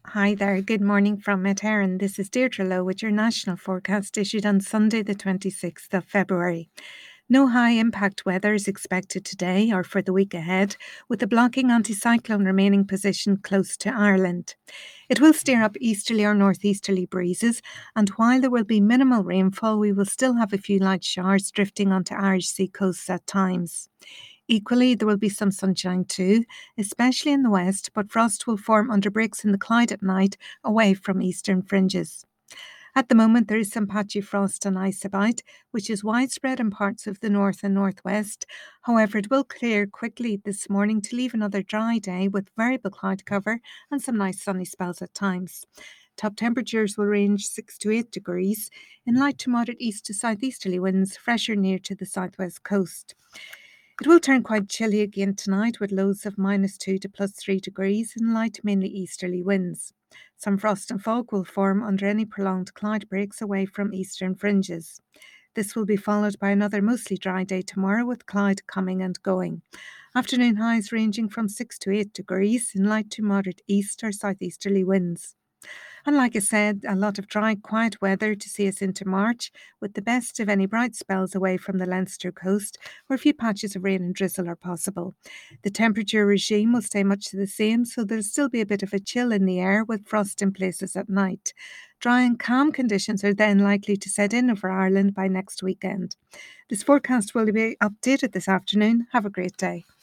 Hi there, good morning from Metherin. This is Deirdre Lowe with your national forecast issued on Sunday, the 26th of February. No high impact weather is expected today or for the week ahead, with the blocking anticyclone remaining positioned close to Ireland. It will steer up easterly or northeasterly breezes, and while there will be minimal rainfall, we will still have a few light showers drifting onto Irish sea coasts at times. Equally, there will be some sunshine too, especially in the west, but frost will form under breaks in the Clyde at night away from eastern fringes. At the moment, there is some patchy frost and ice about, which is widespread in parts of the north and northwest. However, it will clear quickly this morning to leave another dry day with variable cloud cover and some nice sunny spells at times. Top temperatures will range 6 to 8 degrees in light to moderate east to southeasterly winds, fresher near to the southwest coast. It will turn quite chilly again tonight with lows of -2 to +3 degrees and light, mainly easterly winds. Some frost and fog will form under any prolonged cloud breaks away from eastern fringes. This will be followed by another mostly dry day tomorrow with cloud coming and going. Afternoon highs ranging from 6 to 8 degrees in light to moderate east or southeasterly winds. And like I said, a lot of dry, quiet weather to see us into March, with the best of any bright spells away from the Leinster coast, where a few patches of rain and drizzle are possible. The temperature regime will stay much the same, so there'll still be a bit of a chill in the air with frost in places at night. Dry and calm conditions are then likely to set in over Ireland by next weekend. This forecast will be updated this afternoon. Have a great day.